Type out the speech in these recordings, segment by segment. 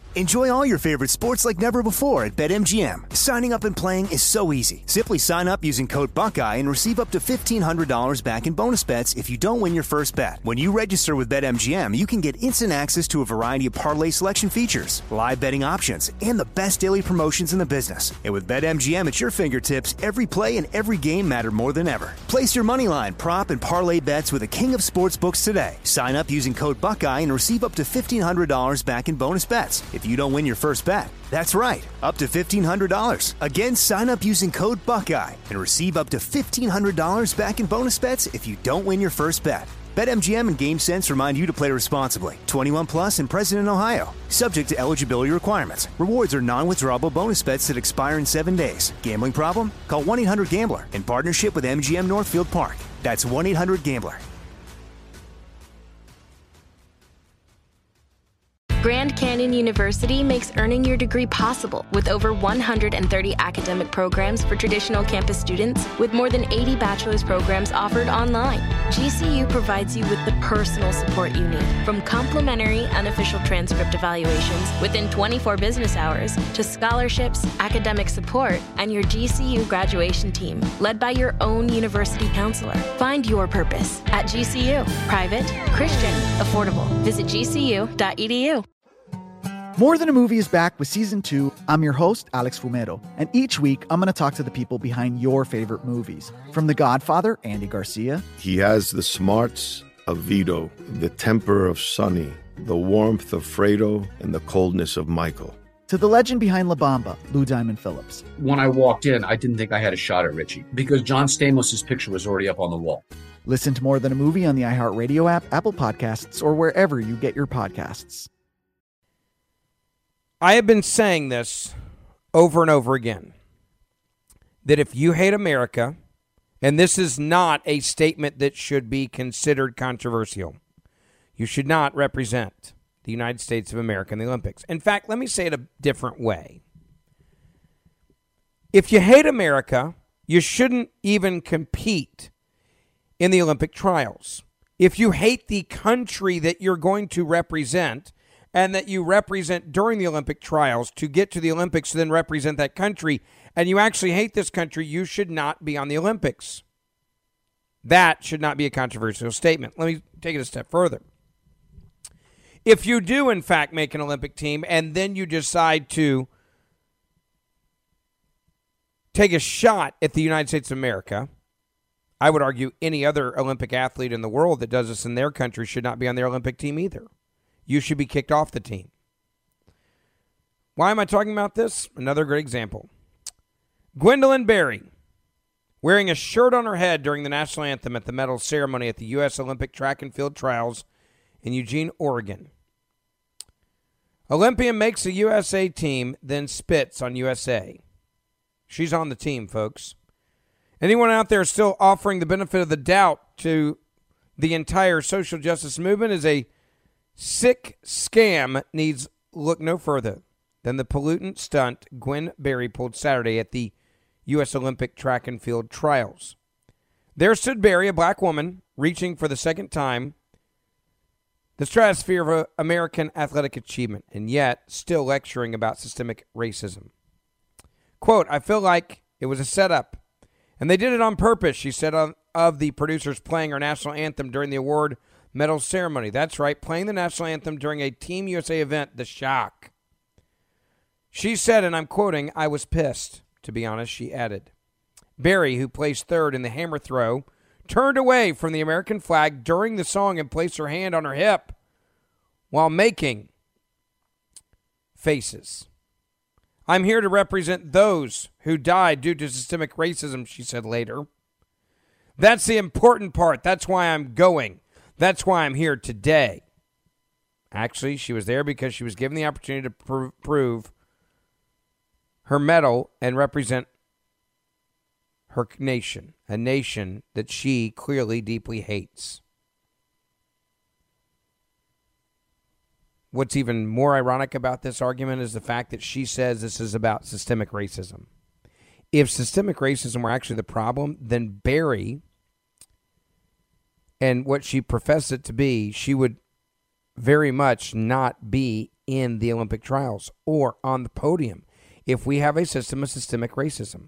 Enjoy all your favorite sports like never before at BetMGM. Signing up and playing is so easy. Simply sign up using code Buckeye and receive up to $1,500 back in bonus bets if you don't win your first bet. When you register with BetMGM, you can get instant access to a variety of parlay selection features, live betting options, and the best daily promotions in the business. And with BetMGM at your fingertips, every play and every game matter more than ever. Place your moneyline, prop, and parlay bets with the king of sportsbooks today. Sign up using code Buckeye and receive up to $1,500 back in bonus bets if you don't win your first bet. That's right, up to $1,500. Again, sign up using code Buckeye and receive up to $1,500 back in bonus bets if you don't win your first bet. BetMGM and GameSense remind you to play responsibly. 21 plus and present in Ohio. Subject to eligibility requirements. Rewards are non-withdrawable bonus bets that expire in 7 days. Gambling problem? Call 1-800-GAMBLER in partnership with MGM Northfield Park. That's 1-800-GAMBLER. Grand Canyon University makes earning your degree possible with over 130 academic programs for traditional campus students, with more than 80 bachelor's programs offered online. GCU provides you with the personal support you need, from complimentary unofficial transcript evaluations within 24 business hours to scholarships, academic support, and your GCU graduation team, led by your own university counselor. Find your purpose at GCU. Private, Christian, affordable. Visit gcu.edu. More Than a Movie is back with Season 2. I'm your host, Alex Fumero, and each week I'm going to talk to the people behind your favorite movies. From The Godfather, Andy Garcia. He has the smarts of Vito, the temper of Sonny, the warmth of Fredo, and the coldness of Michael. To the legend behind La Bamba, Lou Diamond Phillips. When I walked in, I didn't think I had a shot at Richie because John Stamos' picture was already up on the wall. Listen to More Than a Movie on the iHeartRadio app, Apple Podcasts, or wherever you get your podcasts. I have been saying this over and over again, that if you hate America, and this is not a statement that should be considered controversial, you should not represent the United States of America in the Olympics. In fact, let me say it a different way. If you hate America, you shouldn't even compete in the Olympic trials. If you hate the country that you're going to represent and that you represent during the Olympic trials to get to the Olympics to then represent that country, and you actually hate this country, you should not be on the Olympics. That should not be a controversial statement. Let me take it a step further. If you do, in fact, make an Olympic team and then you decide to take a shot at the United States of America, I would argue any other Olympic athlete in the world that does this in their country should not be on their Olympic team either. You should be kicked off the team. Why am I talking about this? Another great example. Gwendolyn Berry, wearing a shirt on her head during the national anthem at the medal ceremony at the U.S. Olympic Track and Field Trials in Eugene, Oregon. Olympian makes a USA team, then spits on USA. She's on the team, folks. Anyone out there still offering the benefit of the doubt to the entire social justice movement is a sick scam needs look no further than the pollutant stunt Gwen Berry pulled Saturday at the U.S. Olympic Track and Field Trials. There stood Berry, a black woman, reaching for the second time the stratosphere of American athletic achievement, and yet still lecturing about systemic racism. Quote, "I feel like it was a setup, and they did it on purpose," she said of the producers playing our national anthem during the award medal ceremony. That's right, playing the national anthem during a Team USA event, the shock. She said, and I'm quoting, "I was pissed, to be honest," she added. Berry, who placed third in the hammer throw, turned away from the American flag during the song and placed her hand on her hip while making faces. "I'm here to represent those who died due to systemic racism," she said later. "That's the important part. That's why I'm going. That's why I'm here today." Actually, she was there because she was given the opportunity to prove her medal and represent her nation, a nation that she clearly deeply hates. What's even more ironic about this argument is the fact that she says this is about systemic racism. If systemic racism were actually the problem, then Berry and what she professed it to be, she would very much not be in the Olympic trials or on the podium if we have a system of systemic racism.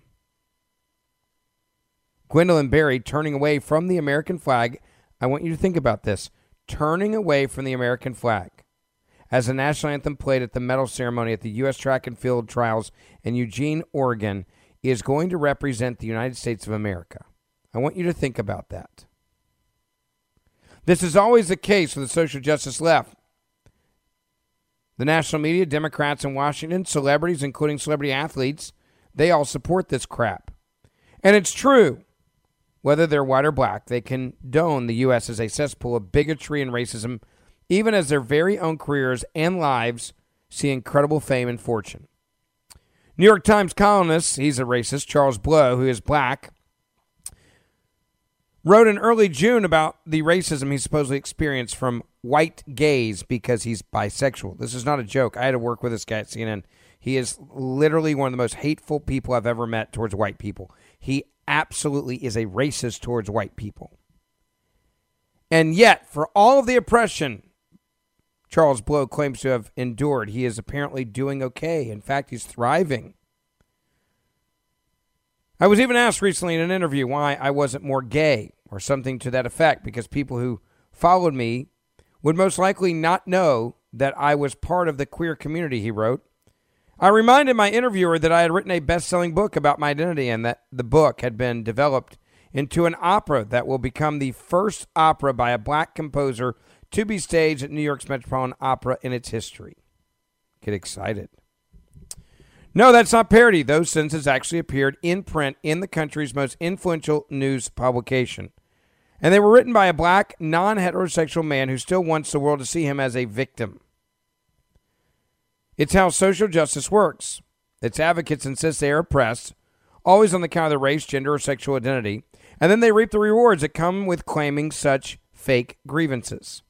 Gwendolyn Berry turning away from the American flag. I want you to think about this. Turning away from the American flag as the national anthem played at the medal ceremony at the U.S. Track and Field Trials in Eugene, Oregon, is going to represent the United States of America. I want you to think about that. This is always the case with the social justice left. The national media, Democrats in Washington, celebrities, including celebrity athletes, they all support this crap. And it's true. Whether they're white or black, they condone the U.S. as a cesspool of bigotry and racism, even as their very own careers and lives see incredible fame and fortune. New York Times columnist, he's a racist, Charles Blow, who is black, wrote in early June about the racism he supposedly experienced from white gays because he's bisexual. This is not a joke. I had to work with this guy at CNN. He is literally one of the most hateful people I've ever met towards white people. He absolutely is a racist towards white people. And yet, for all of the oppression Charles Blow claims to have endured, he is apparently doing okay. In fact, he's thriving. I was even asked recently in an interview why I wasn't more gay or something to that effect, because people who followed me would most likely not know that I was part of the queer community, he wrote. I reminded my interviewer that I had written a best-selling book about my identity and that the book had been developed into an opera that will become the first opera by a black composer to be staged at New York's Metropolitan Opera in its history. Get excited. No, that's not parody. Those sentences actually appeared in print in the country's most influential news publication. And they were written by a black, non-heterosexual man who still wants the world to see him as a victim. It's how social justice works. Its advocates insist they are oppressed, always on the count of their race, gender, or sexual identity, and then they reap the rewards that come with claiming such fake grievances.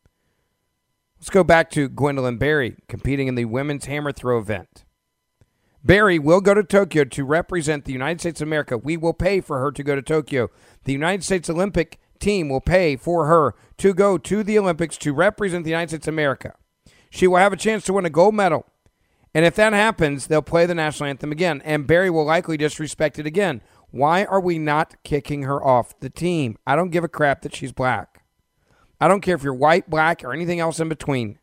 Let's go back to Gwendolyn Berry competing in the women's hammer throw event. Berry will go to Tokyo to represent the United States of America. We will pay for her to go to Tokyo. The United States Olympic team will pay for her to go to the Olympics to represent the United States of America. She will have a chance to win a gold medal. And if that happens, they'll play the national anthem again. And Berry will likely disrespect it again. Why are we not kicking her off the team? I don't give a crap that she's black. I don't care if you're white, black, or anything else in between.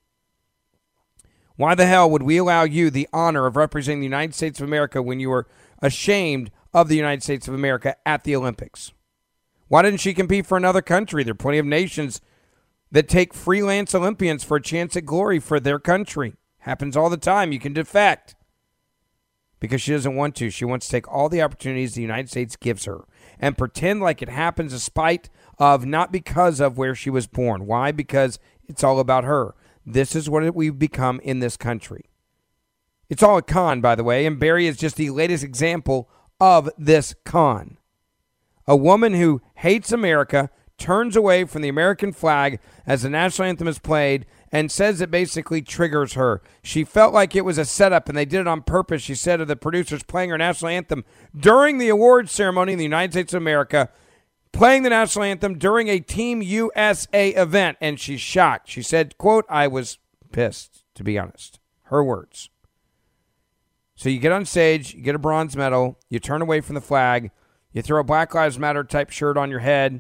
Why the hell would we allow you the honor of representing the United States of America when you were ashamed of the United States of America at the Olympics? Why didn't she compete for another country? There are plenty of nations that take freelance Olympians for a chance at glory for their country. Happens all the time. You can defect. Because she doesn't want to. She wants to take all the opportunities the United States gives her and pretend like it happens despite of, not because of where she was born. Why? Because it's all about her. This is what we've become in this country. It's all a con, by the way, and Berry is just the latest example of this con. A woman who hates America, turns away from the American flag as the national anthem is played, and says it basically triggers her. She felt like it was a setup, and they did it on purpose, she said to the producers playing her national anthem during the awards ceremony in the United States of America, playing the national anthem during a Team USA event, and she's shocked. She said, quote, I was pissed, to be honest. Her words. So you get on stage, you get a bronze medal, you turn away from the flag, you throw a Black Lives Matter type shirt on your head,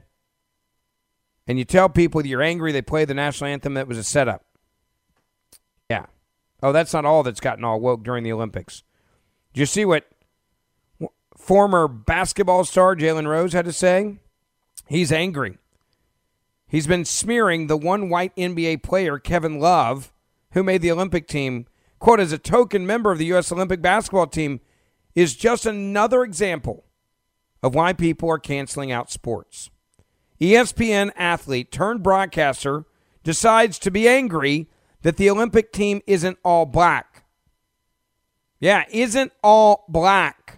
and you tell people that you're angry they play the national anthem that was a setup. Yeah. Oh, that's not all that's gotten all woke during the Olympics. Did you see what former basketball star Jalen Rose had to say? He's angry. He's been smearing the one white NBA player, Kevin Love, who made the Olympic team, quote, as a token member of the U.S. Olympic basketball team, is just another example of why people are canceling out sports. ESPN athlete turned broadcaster decides to be angry that the Olympic team isn't all black. Yeah, isn't all black.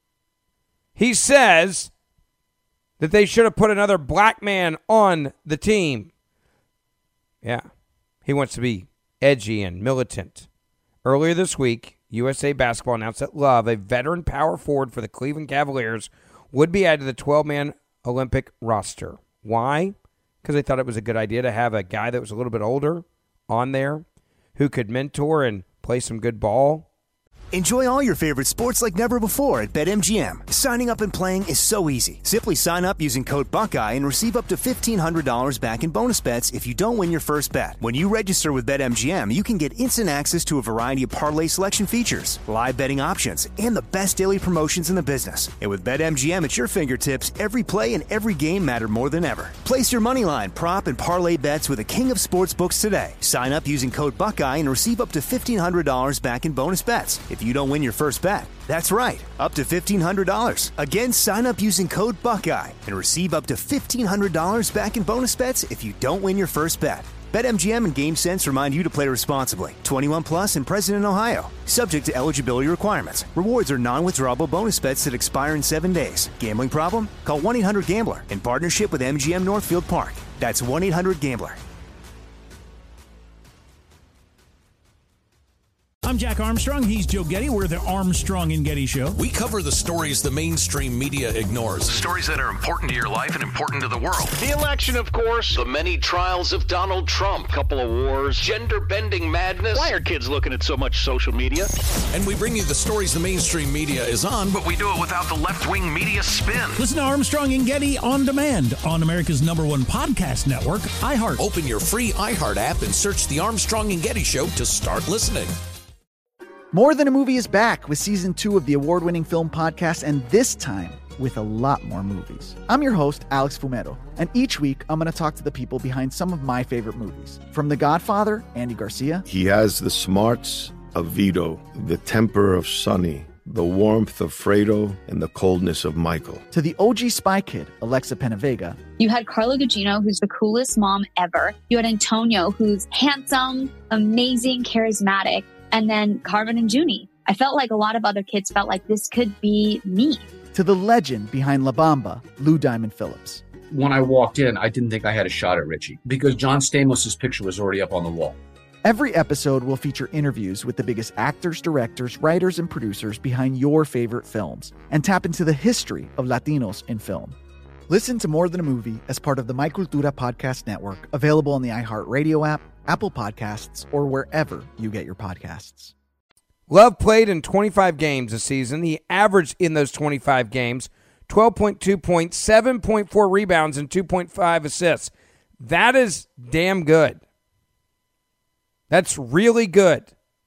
He says that they should have put another black man on the team. Yeah, he wants to be edgy and militant. Earlier this week, USA Basketball announced that Love, a veteran power forward for the Cleveland Cavaliers, would be added to the 12-man Olympic roster. Why? Because they thought it was a good idea to have a guy that was a little bit older on there who could mentor and play some good ball. Enjoy all your favorite sports like never before at BetMGM. Signing up and playing is so easy. Simply sign up using code Buckeye and receive up to $1,500 back in bonus bets if you don't win your first bet. When you register with BetMGM, you can get instant access to a variety of parlay selection features, live betting options, and the best daily promotions in the business. And with BetMGM at your fingertips, every play and every game matter more than ever. Place your moneyline, prop, and parlay bets with the king of sportsbooks today. Sign up using code Buckeye and receive up to $1,500 back in bonus bets if you don't win your first bet. That's right, up to $1,500. Again, sign up using code Buckeye and receive up to $1,500 back in bonus bets if you don't win your first bet. BetMGM and GameSense remind you to play responsibly. 21 plus and present in Ohio. Subject to eligibility requirements. Rewards are non-withdrawable bonus bets that expire in 7 days. Gambling problem? Call 1-800-GAMBLER in partnership with MGM Northfield Park. That's 1-800-GAMBLER. I'm Jack Armstrong. He's Joe Getty. We're the Armstrong and Getty Show. We cover the stories the mainstream media ignores. Stories that are important to your life and important to the world. The election, of course. The many trials of Donald Trump. Couple of wars. Gender-bending madness. Why are kids looking at so much social media? And we bring you the stories the mainstream media is on, but we do it without the left-wing media spin. Listen to Armstrong and Getty on demand on America's #1 podcast network, iHeart. Open your free iHeart app and search the Armstrong and Getty Show to start listening. More Than a Movie is back with season 2 of the award-winning film podcast, and this time with a lot more movies. I'm your host, Alex Fumero, and each week I'm going to talk to the people behind some of my favorite movies. From The Godfather, Andy Garcia. He has the smarts of Vito, the temper of Sonny, the warmth of Fredo, and the coldness of Michael. To the OG Spy Kid, Alexa Penavega. You had Carla Gugino, who's the coolest mom ever. You had Antonio, who's handsome, amazing, charismatic. And then Carmen and Junie. I felt like a lot of other kids felt like this could be me. To the legend behind La Bamba, Lou Diamond Phillips. When I walked in, I didn't think I had a shot at Richie because John Stamos' picture was already up on the wall. Every episode will feature interviews with the biggest actors, directors, writers, and producers behind your favorite films and tap into the history of Latinos in film. Listen to More Than a Movie as part of the My Cultura podcast network, available on the iHeartRadio app, Apple Podcasts, or wherever you get your podcasts. Love played in 25 games this season. He averaged in those 25 games 12.2 points, 7.4 rebounds, and 2.5 assists. That is damn good. That's really good.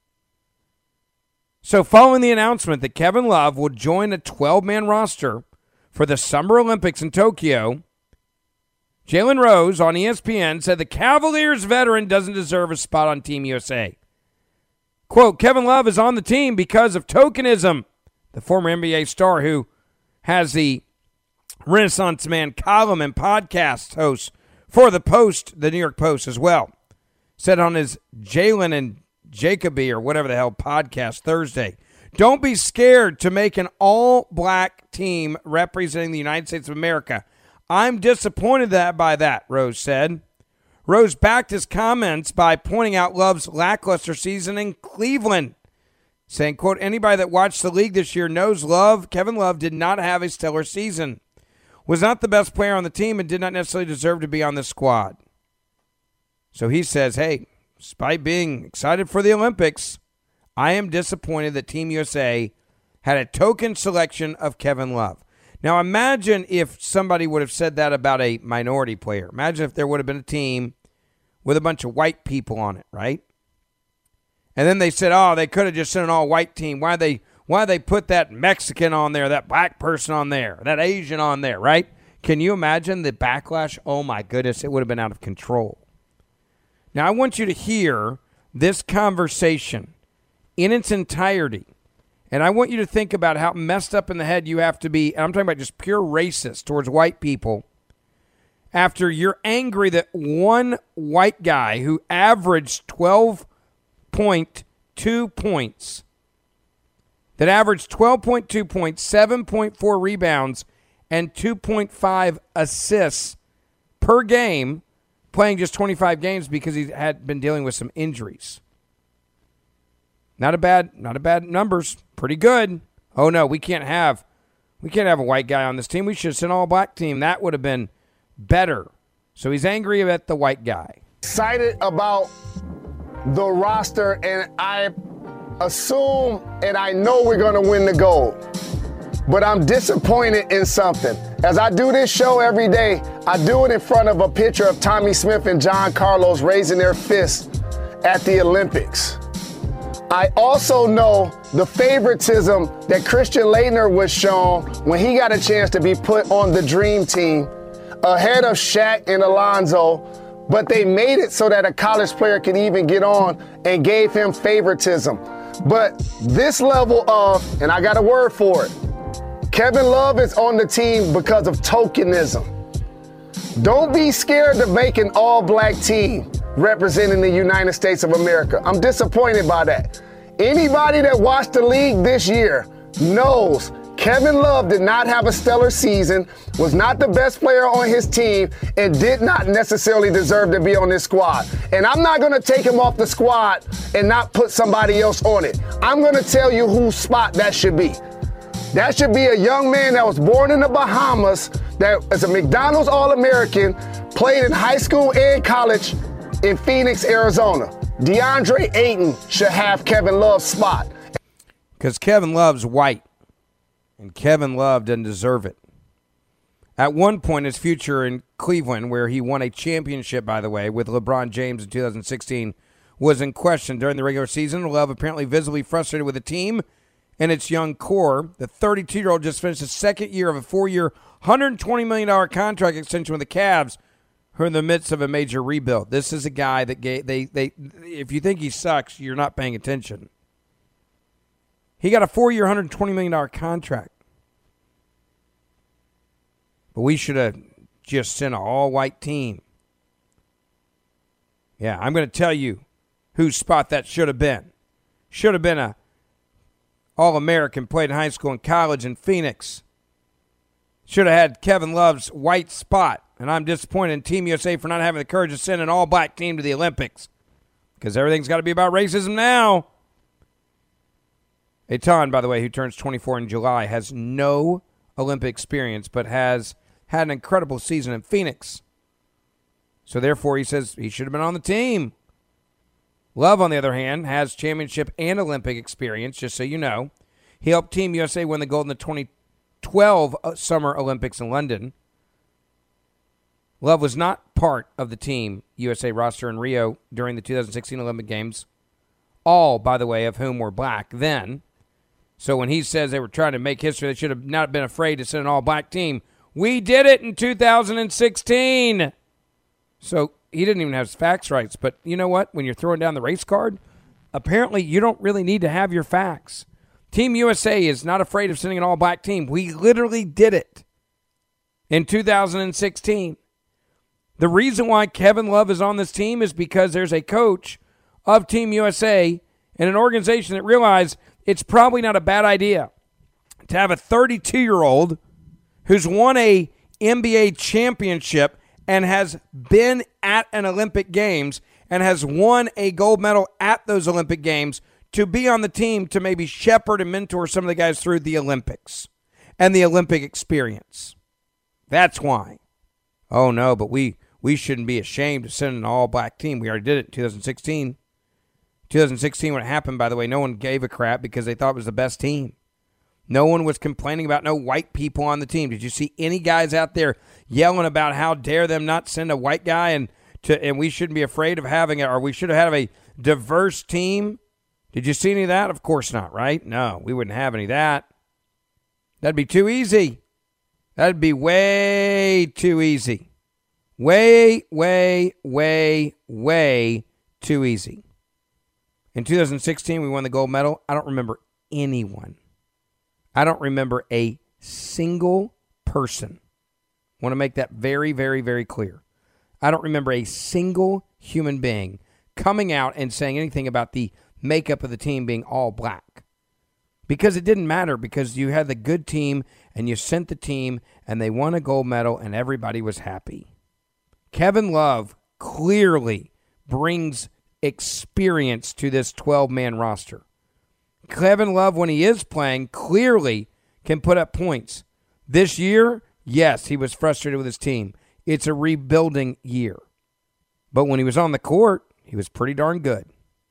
So following the announcement that Kevin Love will join a 12-man roster for the Summer Olympics in Tokyo, Jalen Rose on ESPN said the Cavaliers veteran doesn't deserve a spot on Team USA. Quote, Kevin Love is on the team because of tokenism. The former NBA star who has the Renaissance Man column and podcast host for the Post, the New York Post as well, said on his Jalen and Jacoby or whatever the hell podcast Thursday, don't be scared to make an all-black team representing the United States of America. I'm disappointed by that, Rose said. Rose backed his comments by pointing out Love's lackluster season in Cleveland, saying, quote, anybody that watched the league this year knows Kevin Love did not have a stellar season, was not the best player on the team, and did not necessarily deserve to be on the squad. So he says, hey, despite being excited for the Olympics, I am disappointed that Team USA had a token selection of Kevin Love. Now, imagine if somebody would have said that about a minority player. Imagine if there would have been a team with a bunch of white people on it, right? And then they said, oh, they could have just sent an all-white team. Why they put that Mexican on there, that black person on there, that Asian on there, right? Can you imagine the backlash? Oh, my goodness, it would have been out of control. Now, I want you to hear this conversation in its entirety. And I want you to think about how messed up in the head you have to be, and I'm talking about just pure racist towards white people, after you're angry that one white guy who averaged 12.2 points, 7.4 rebounds, and 2.5 assists per game, playing just 25 games because he had been dealing with some injuries. Not a bad numbers. Pretty good. Oh no, we can't have a white guy on this team. We should have sent an all-black team. That would have been better. So he's angry at the white guy. Excited about the roster, and I assume and I know we're going to win the gold. But I'm disappointed in something. As I do this show every day, I do it in front of a picture of Tommy Smith and John Carlos raising their fists at the Olympics. I also know the favoritism that Christian Laettner was shown when he got a chance to be put on the dream team ahead of Shaq and Alonzo, but they made it so that a college player could even get on and gave him favoritism. But this level of, and I got a word for it, Kevin Love is on the team because of tokenism. Don't be scared to make an all-black team representing the United States of America. I'm disappointed by that. Anybody that watched the league this year knows Kevin Love did not have a stellar season, was not the best player on his team, and did not necessarily deserve to be on this squad. And I'm not going to take him off the squad and not put somebody else on it. I'm going to tell you whose spot that should be. That should be a young man that was born in the Bahamas, that is a McDonald's All-American, played in high school and college in Phoenix, Arizona. DeAndre Ayton should have Kevin Love's spot. Because Kevin Love's white, and Kevin Love doesn't deserve it. At one point, his future in Cleveland, where he won a championship, by the way, with LeBron James in 2016, was in question during the regular season. Love apparently visibly frustrated with the team and its young core. The 32-year-old just finished his second year of a 4-year, $120 million contract extension with the Cavs, who are in the midst of a major rebuild. This is a guy that if you think he sucks, you're not paying attention. He got a 4-year, $120 million contract. But we should have just sent an all-white team. Yeah, I'm going to tell you whose spot that should have been. Should have been a All-American, played in high school and college in Phoenix. Should have had Kevin Love's white spot. And I'm disappointed in Team USA for not having the courage to send an all-black team to the Olympics. Because everything's got to be about racism now. Etan, by the way, who turns 24 in July, has no Olympic experience, but has had an incredible season in Phoenix. So therefore, he says he should have been on the team. Love, on the other hand, has championship and Olympic experience, just so you know. He helped Team USA win the gold in the 2012 Summer Olympics in London. Love was not part of the Team USA roster in Rio during the 2016 Olympic Games, all, by the way, of whom were black then. So when he says they were trying to make history, they should have not been afraid to send an all-black team. We did it in 2016. So he didn't even have his facts right. But you know what? When you're throwing down the race card, apparently you don't really need to have your facts. Team USA is not afraid of sending an all-black team. We literally did it in 2016. The reason why Kevin Love is on this team is because there's a coach of Team USA and an organization that realized it's probably not a bad idea to have a 32-year-old who's won a NBA championship and has been at an Olympic Games and has won a gold medal at those Olympic Games to be on the team to maybe shepherd and mentor some of the guys through the Olympics and the Olympic experience. That's why. Oh, no, but we shouldn't be ashamed to send an all-black team. We already did it in 2016. 2016, when it happened, by the way, no one gave a crap because they thought it was the best team. No one was complaining about no white people on the team. Did you see any guys out there yelling about how dare them not send a white guy and we shouldn't be afraid of having it, or we should have had a diverse team? Did you see any of that? Of course not, right? No, we wouldn't have any of that. That'd be too easy. That'd be way too easy. Way, way, way, way too easy. In 2016, we won the gold medal. I don't remember anyone. I don't remember a single person. I want to make that very, very, very clear. I don't remember a single human being coming out and saying anything about the makeup of the team being all black. Because it didn't matter, because you had the good team and you sent the team and they won a gold medal and everybody was happy. Kevin Love clearly brings experience to this 12-man roster. Kevin Love, when he is playing, clearly can put up points. This year, yes, he was frustrated with his team. It's a rebuilding year. But when he was on the court, he was pretty darn good.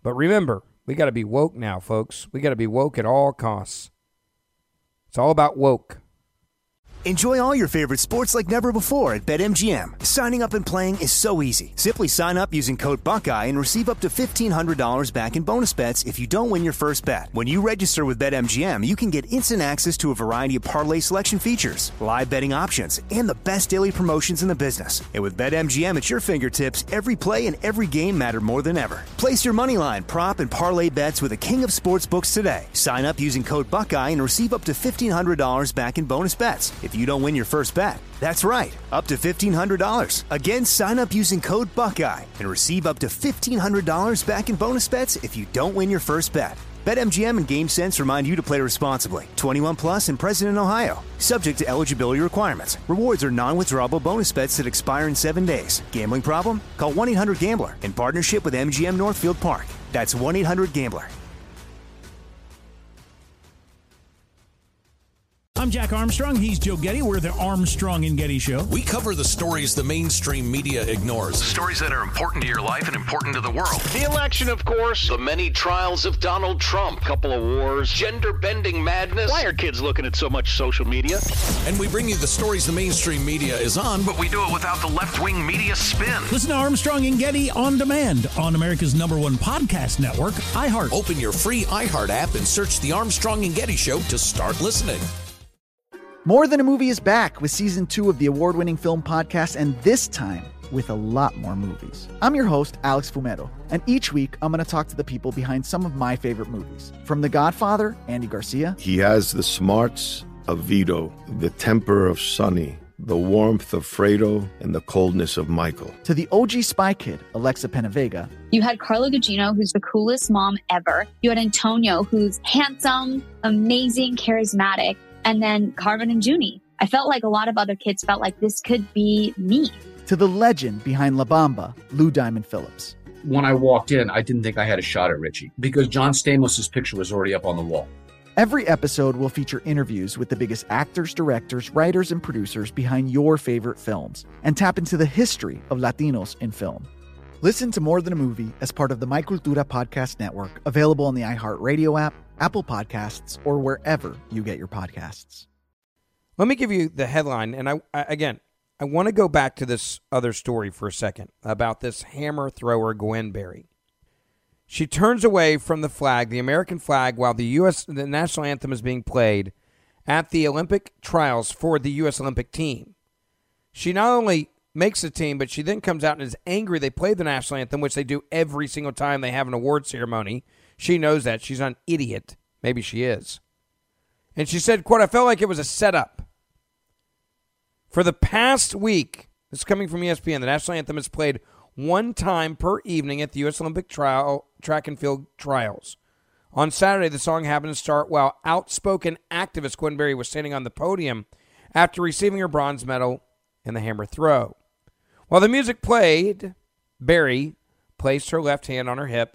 But remember, we got to be woke now, folks. We got to be woke at all costs. It's all about woke. Enjoy all your favorite sports like never before at BetMGM. Signing up and playing is so easy. Simply sign up using code Buckeye and receive up to $1,500 back in bonus bets if you don't win your first bet. When you register with BetMGM, you can get instant access to a variety of parlay selection features, live betting options, and the best daily promotions in the business. And with BetMGM at your fingertips, every play and every game matter more than ever. Place your moneyline, prop, and parlay bets with the king of sportsbooks today. Sign up using code Buckeye and receive up to $1,500 back in bonus bets if you don't win your first bet. That's right, up to $1,500. Again, sign up using code Buckeye and receive up to $1,500 back in bonus bets if you don't win your first bet. BetMGM and GameSense remind you to play responsibly. 21 plus and present in Ohio. Subject to eligibility requirements. Rewards are non-withdrawable bonus bets that expire in 7 days. Gambling problem? Call 1-800-GAMBLER in partnership with MGM Northfield Park. That's 1-800-GAMBLER. I'm Jack Armstrong. He's Joe Getty. We're the Armstrong and Getty Show. We cover the stories the mainstream media ignores. Stories that are important to your life and important to the world. The election, of course. The many trials of Donald Trump. Couple of wars. Gender-bending madness. Why are kids looking at so much social media? And we bring you the stories the mainstream media is on, but we do it without the left-wing media spin. Listen to Armstrong and Getty on demand on America's #1 podcast network, iHeart. Open your free iHeart app and search The Armstrong and Getty Show to start listening. More Than a Movie is back with season 2 of the award-winning film podcast, and this time with a lot more movies. I'm your host, Alex Fumero, and each week I'm going to talk to the people behind some of my favorite movies. From The Godfather, Andy Garcia. He has the smarts of Vito, the temper of Sonny, the warmth of Fredo, and the coldness of Michael. To the OG Spy Kid, Alexa Penavega. You had Carla Gugino, who's the coolest mom ever. You had Antonio, who's handsome, amazing, charismatic. And then Carmen and Junie. I felt like a lot of other kids felt like this could be me. To the legend behind La Bamba, Lou Diamond Phillips. When I walked in, I didn't think I had a shot at Richie because John Stamos' picture was already up on the wall. Every episode will feature interviews with the biggest actors, directors, writers, and producers behind your favorite films and tap into the history of Latinos in film. Listen to More Than a Movie as part of the My Cultura podcast network, available on the iHeartRadio app, Apple Podcasts, or wherever you get your podcasts. Let me give you the headline, and I want to go back to this other story for a second about this hammer thrower, Gwen Berry. She turns away from the flag, the American flag, while the national anthem is being played at the Olympic trials for the U.S. Olympic team. She not only makes the team, but she then comes out and is angry they play the national anthem, which they do every single time they have an award ceremony. She knows that. She's not an idiot. Maybe she is. And she said, quote, "I felt like it was a setup. For the past week," this is coming from ESPN, "the national anthem is played one time per evening at the U.S. Olympic track and field trials. On Saturday, the song happened to start while outspoken activist Gwen Berry was standing on the podium after receiving her bronze medal in the hammer throw. While the music played, Berry placed her left hand on her hip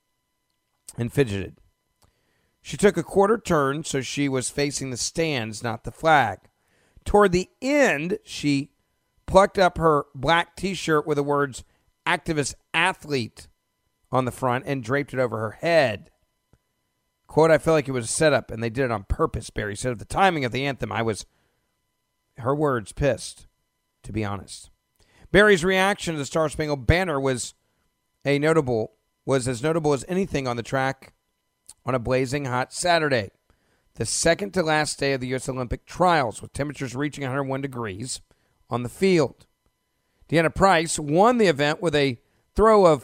and fidgeted. She took a quarter turn so she was facing the stands, not the flag. Toward the end, she plucked up her black T-shirt with the words activist athlete on the front and draped it over her head. Quote, "I felt like it was a setup and they did it on purpose," Berry said. "At the timing of the anthem, I was," her words, "pissed, to be honest." Berry's reaction to the Star Spangled Banner was as notable as anything on the track on a blazing hot Saturday, the second to last day of the U.S. Olympic trials, with temperatures reaching 101 degrees on the field. Deanna Price won the event with a throw of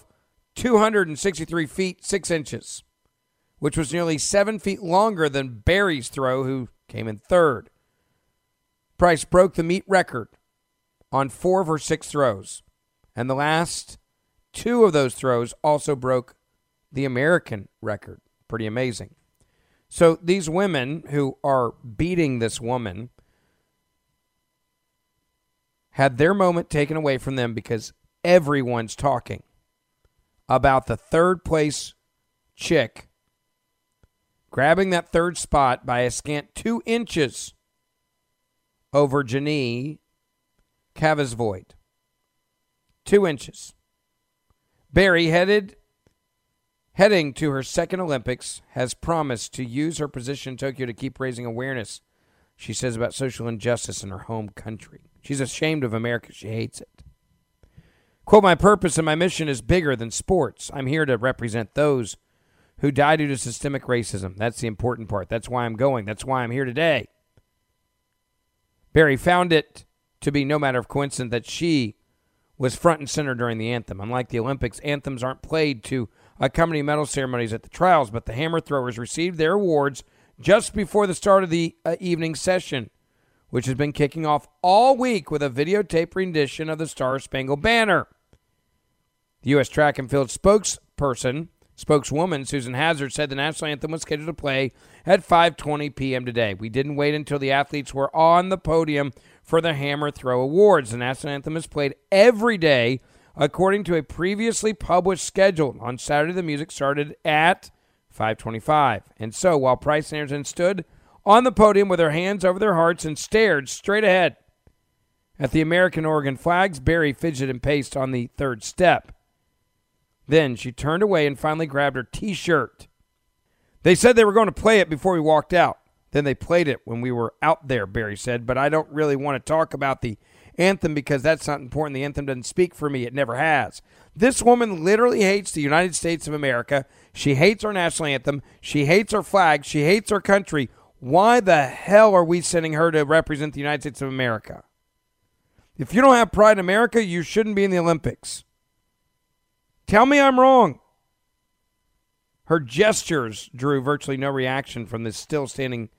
263 feet 6 inches, which was nearly 7 feet longer than Berry's throw, who came in third. Price broke the meet record on 4 of her 6 throws, and the last 2 of those throws also broke the American record. Pretty amazing. So these women who are beating this woman had their moment taken away from them because everyone's talking about the third place chick grabbing that third spot by a scant 2 inches over Janie Kavizvoid. 2 inches. Berry headed heading to her second Olympics, has promised to use her position in Tokyo to keep raising awareness, she says, about social injustice in her home country. She's ashamed of America. She hates it. Quote, my purpose and my mission is bigger than sports. I'm here to represent those who die due to systemic racism. That's the important part. That's why I'm going. That's why I'm here today. Berry found it to be no matter of coincidence that she was front and center during the anthem. Unlike the Olympics, anthems aren't played to accompany medal ceremonies at the trials, but the hammer throwers received their awards just before the start of the evening session, which has been kicking off all week with a videotape rendition of the Star-Spangled Banner. The U.S. track and field spokeswoman Susan Hazard said the national anthem was scheduled to play at 5:20 p.m. today. We didn't wait until the athletes were on the podium for the hammer throw awards. The national anthem is played every day according to a previously published schedule. On Saturday, the music started at 5:25. And so, while Price and Anderson stood on the podium with their hands over their hearts and stared straight ahead at the American-Oregon flags, Berry fidgeted and paced on the third step. Then she turned away and finally grabbed her T-shirt. They said they were going to play it before we walked out. Then they played it when we were out there, Berry said, but I don't really want to talk about the anthem because that's not important. The anthem doesn't speak for me. It never has. This woman literally hates the United States of America. She hates our national anthem. She hates our flag. She hates our country. Why the hell are we sending her to represent the United States of America? If you don't have pride in America, you shouldn't be in the Olympics. Tell me I'm wrong. Her gestures drew virtually no reaction from the still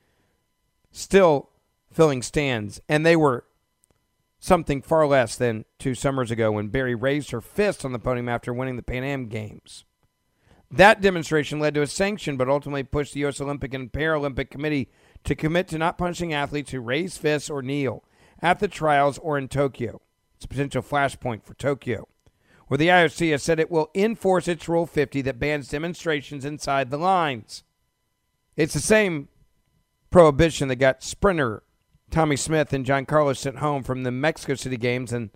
filling stands, and they were something far less than 2 summers ago when Berry raised her fist on the podium after winning the Pan Am Games. That demonstration led to a sanction, but ultimately pushed the U.S. Olympic and Paralympic Committee to commit to not punishing athletes who raise fists or kneel at the trials or in Tokyo. It's a potential flashpoint for Tokyo, where the IOC has said it will enforce its Rule 50 that bans demonstrations inside the lines. It's the same prohibition that got sprinter Tommy Smith and John Carlos sent home from the Mexico City Games in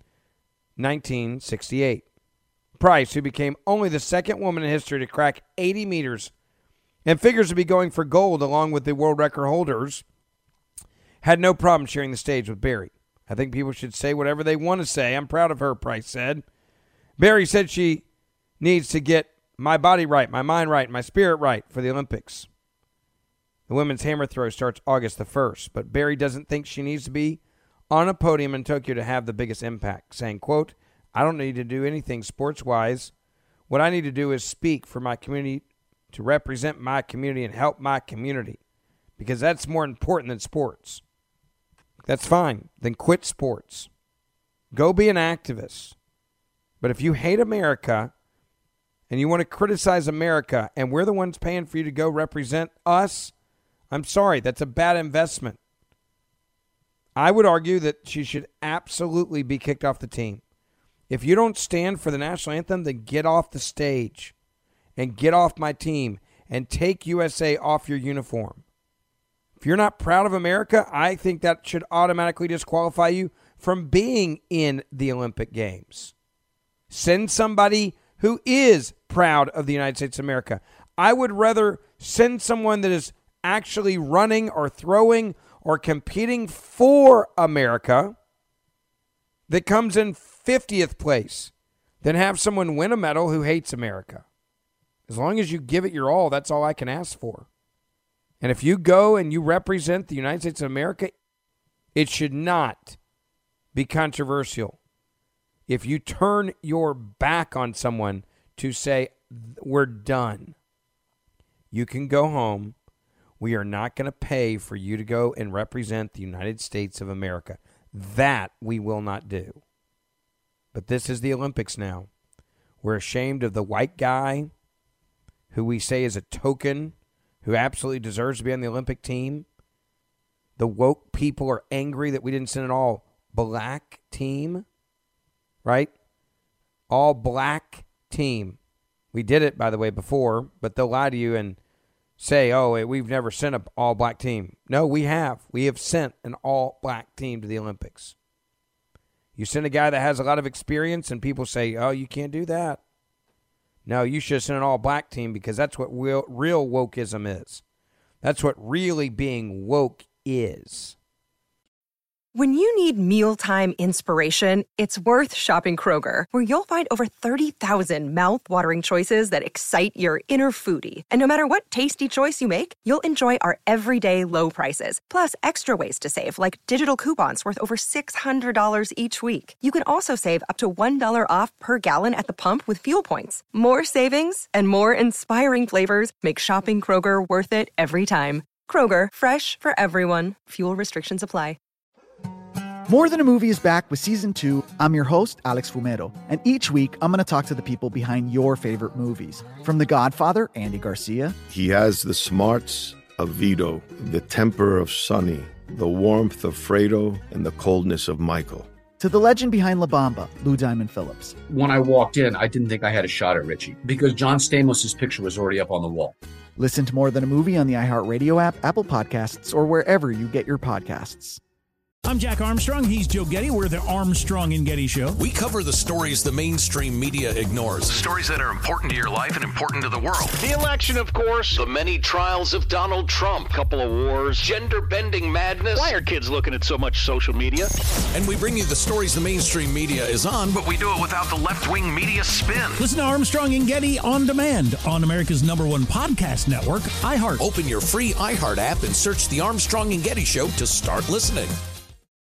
1968. Price, who became only the second woman in history to crack 80 meters and figures to be going for gold along with the world record holders, had no problem sharing the stage with Berry. I think people should say whatever they want to say. I'm proud of her, Price said. Berry said she needs to get my body right, my mind right, my spirit right for the Olympics. The women's hammer throw starts August the 1st, but Berry doesn't think she needs to be on a podium in Tokyo to have the biggest impact, saying, quote, I don't need to do anything sports-wise. What I need to do is speak for my community, to represent my community and help my community, because that's more important than sports. That's fine. Then quit sports. Go be an activist. But if you hate America and you want to criticize America and we're the ones paying for you to go represent us, I'm sorry, that's a bad investment. I would argue that she should absolutely be kicked off the team. If you don't stand for the national anthem, then get off the stage and get off my team and take USA off your uniform. If you're not proud of America, I think that should automatically disqualify you from being in the Olympic Games. Send somebody who is proud of the United States of America. I would rather send someone that is actually running or throwing or competing for America that comes in 50th place than have someone win a medal who hates America. As long as you give it your all, that's all I can ask for. And if you go and you represent the United States of America, it should not be controversial. If you turn your back on someone to say, we're done, you can go home. We are not going to pay for you to go and represent the United States of America. That we will not do. But this is the Olympics now. We're ashamed of the white guy who we say is a token, who absolutely deserves to be on the Olympic team. The woke people are angry that we didn't send an all-black team, right? All-black team. We did it, by the way, before, but they'll lie to you and say, oh, we've never sent an all-black team. No, we have. We have sent an all-black team to the Olympics. You send a guy that has a lot of experience and people say, oh, you can't do that. No, you should send an all-black team because that's what real wokeism is. That's what really being woke is. When you need mealtime inspiration, it's worth shopping Kroger, where you'll find over 30,000 mouth-watering choices that excite your inner foodie. And no matter what tasty choice you make, you'll enjoy our everyday low prices, plus extra ways to save, like digital coupons worth over $600 each week. You can also save up to $1 off per gallon at the pump with fuel points. More savings and more inspiring flavors make shopping Kroger worth it every time. Kroger, fresh for everyone. Fuel restrictions apply. More Than a Movie is back with Season 2. I'm your host, Alex Fumero, and each week I'm going to talk to the people behind your favorite movies. From The Godfather, Andy Garcia. He has the smarts of Vito, the temper of Sonny, the warmth of Fredo, and the coldness of Michael. To the legend behind La Bamba, Lou Diamond Phillips. When I walked in, I didn't think I had a shot at Richie because John Stamos' picture was already up on the wall. Listen to More Than a Movie on the iHeartRadio app, Apple Podcasts, or wherever you get your podcasts. I'm Jack Armstrong. He's Joe Getty. We're the Armstrong and Getty Show. We cover the stories the mainstream media ignores. Stories that are important to your life and important to the world. The election, of course. The many trials of Donald Trump. Couple of wars. Gender-bending madness. Why are kids looking at so much social media? And we bring you the stories the mainstream media is on, but we do it without the left-wing media spin. Listen to Armstrong and Getty on demand on America's #1 podcast network, iHeart. Open your free iHeart app and search the Armstrong and Getty Show to start listening.